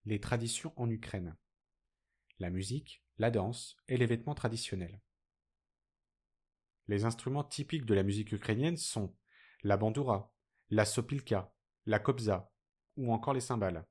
Les traditions en Ukraine. La musique, la danse et les vêtements traditionnels. Les instruments typiques de la musique ukrainienne sont la bandoura, la sopilka, la kobza ou encore les cymbales.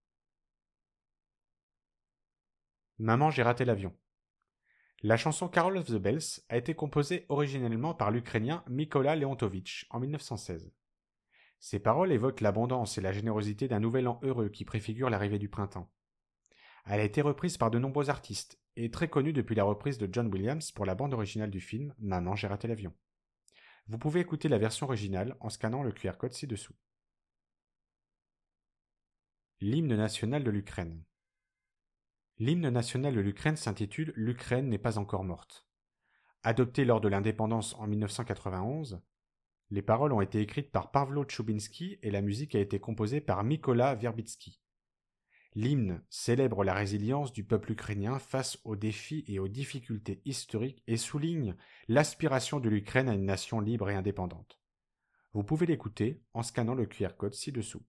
Maman, j'ai raté l'avion. La chanson Carol of the Bells a été composée originellement par l'Ukrainien Mykola Leontovitch en 1916. Ses paroles évoquent l'abondance et la générosité d'un nouvel an heureux qui préfigure l'arrivée du printemps. Elle a été reprise par de nombreux artistes et est très connue depuis la reprise de John Williams pour la bande originale du film Maman, j'ai raté l'avion. Vous pouvez écouter la version originale en scannant le QR code ci-dessous. L'hymne national de l'Ukraine. L'hymne national de l'Ukraine s'intitule L'Ukraine n'est pas encore morte. Adopté lors de l'indépendance en 1991, les paroles ont été écrites par Pavlo Tchoubinsky et la musique a été composée par Mykola Verbitsky. L'hymne célèbre la résilience du peuple ukrainien face aux défis et aux difficultés historiques et souligne l'aspiration de l'Ukraine à une nation libre et indépendante. Vous pouvez l'écouter en scannant le QR code ci-dessous.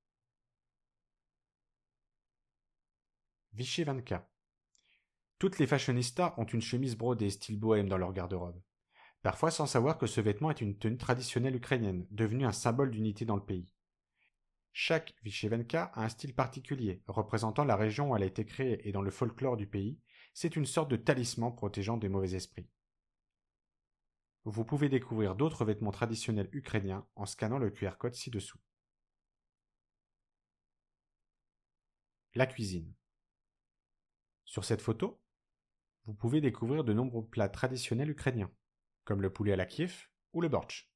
Vichy 24. Toutes les fashionistas ont une chemise brodée style bohème dans leur garde-robe. Parfois sans savoir que ce vêtement est une tenue traditionnelle ukrainienne, devenue un symbole d'unité dans le pays. Chaque Vychevenka a un style particulier, représentant la région où elle a été créée et dans le folklore du pays, c'est une sorte de talisman protégeant des mauvais esprits. Vous pouvez découvrir d'autres vêtements traditionnels ukrainiens en scannant le QR code ci-dessous. La cuisine. Sur cette photo, vous pouvez découvrir de nombreux plats traditionnels ukrainiens, comme le poulet à la Kiev ou le bortsch.